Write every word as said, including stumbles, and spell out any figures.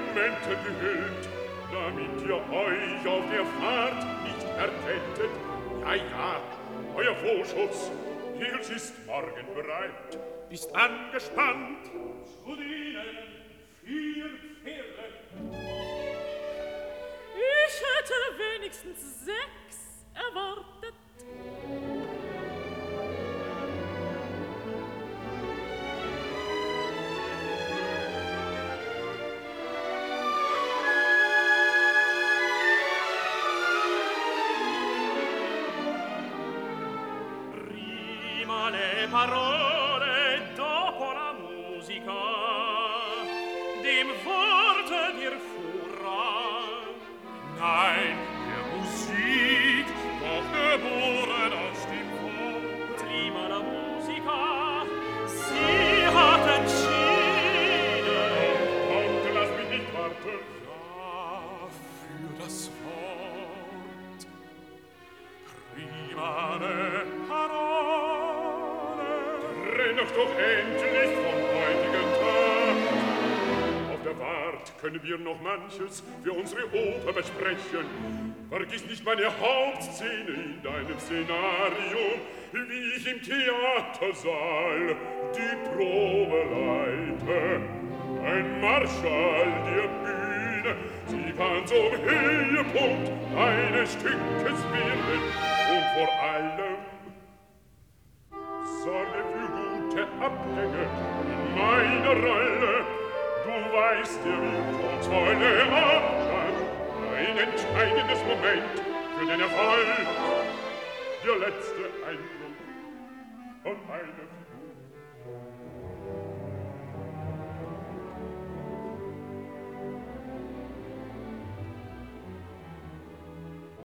Mäntel gehüllt, damit ihr euch auf der Fahrt nicht erkältet. Ja, ja, euer Vorschuss, Nils ist morgen bereit. Bist angespannt? Zu dienen vier Pferde. Ich hätte wenigstens sechs erwartet. Prima le parole, dopo la musica, dem Worte dir Vorrang. Nein, der Musik, doch geboren aus dem Wort. Prima la musica, sie hat entschieden. Kommt, lass mich nicht warten. Ja, für das Wort. Prima le parole. Trenn doch doch endlich vom heutigen Tag. Auf der Wart können wir noch manches für unsere Oper besprechen. Vergiss nicht meine Hauptszene in deinem Szenario, wie ich im Theatersaal die Probe leite. Ein Marschall der Bühne, sie kann zum Höhepunkt eines Stückes werden. Und vor allem sorge für gute Abgänge in meiner Rolle. Du weißt ja, wie kurz heute Abend ein entscheidendes Moment für den Erfolg. Der letzte Eindruck von einem